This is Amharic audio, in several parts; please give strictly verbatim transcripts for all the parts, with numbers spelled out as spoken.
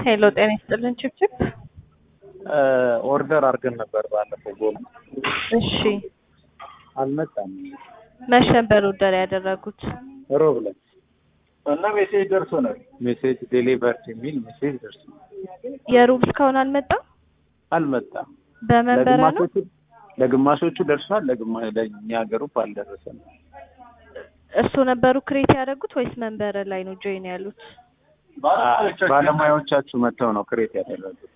ሄሎ ጤና ይስጥልን ችብችብ ኦርደር አድርገን ነበር ባለፈው ጎን። እሺ አልመጣም። መቼ ነበር ኦርደር ያደረጉት? ሮብ ዕለት እና ሜሴጅ ደርሶናል። ሜሴጅ ዴሊቨርድ የሚል ሜሴጅ ደርሶናል። የሩብ እስካሁን አልመጣም? አልመጣም። በመንበረ ነው? ለግማሾቹ ደርሷል፣ ለግማ ለኛ ግሩፕ አልደረሰም። እርሶ ነበሩ ክሬት ያደረጉት ወይስ መንበረ ላይ ነው ጆይን ያሉት? ባለሙያዎቻችሁ መጥተው ነው ክሬት ያደረጉት።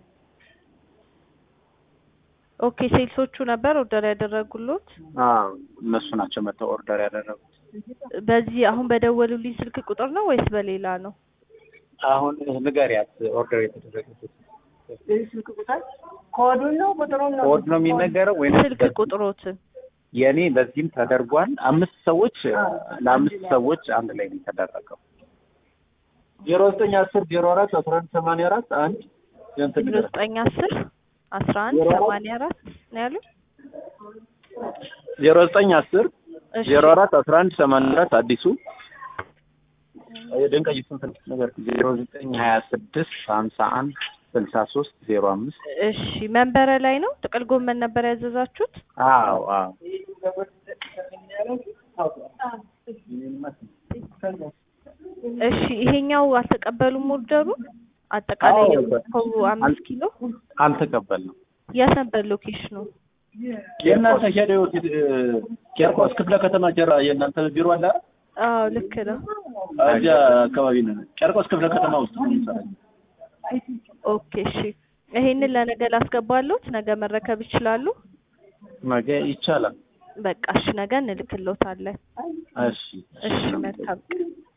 ኦኬ ሴልሶቹ ነበር ኦርደር ያደረጉልዎት? አዎ እነሱ ናቸው መጥተው ኦርደር ያደረጉት። በዚህ አሁን በደወሉልኝ ስልክ ቁጥር ነው ወይስ በሌላ ነው? አሁን ንገሪያት ኦርደር የተደረገበት ስልክ ቁጥር ኮዱን ነው ቁጥሩን ነው ኮድ ነው የሚነገረው ወይ ስልክ ቁጥሮትን? የኔ በዚህም ተደርጓል። አምስት ሰዎች ለአምስት ሰዎች አንድ ላይ ነው ተደረገው። ዜሮ ዘጠኝ አስር ዜሮ አራት አስራ አንድ ሰማንያ አራት አንድ ዜሮ ዘጠኝ አስር አስራ አንድ ሰማንያ አራት ነው ያሉት? ዜሮ ዘጠኝ አስር ዜሮ አራት አስራ አንድ ሰማንያ አራት አዲሱ የደንቀይ ስንት ነገር ዜሮ ዘጠኝ ሀያ ስድስት ሀምሳ አንድ ስልሳ ሶስት ዜሮ አምስት እሺ መንበረ ላይ ነው? ጥቅል ጎመን ነበር ያዘዛችሁት? አዎ አዎ እሺ ይሄኛው አልተቀበሉም ኦርደሩ? አጠቃላይ የቆው አምስት ኪሎ አልተቀበልንም። የት ነበር ሎኬሽኑ? የእናንተ ሄደው ኬርቆስ ክፍለ ከተማ ጀራ የእናንተ ቢሮ አለ? አዎ ልክ ነው። እዚያ አካባቢ ነው። ኬርቆስ ክፍለ ከተማ ውስጥ ነው የሚሰራው። ኦኬ እሺ ይሄንን ለነገ ላስገባለሁት። ነገ መረከብ ይችላሉ? ነገ ይቻላል። በቃ እሺ ነገ እንልክልዎታለን። እሺ እሺ መልካም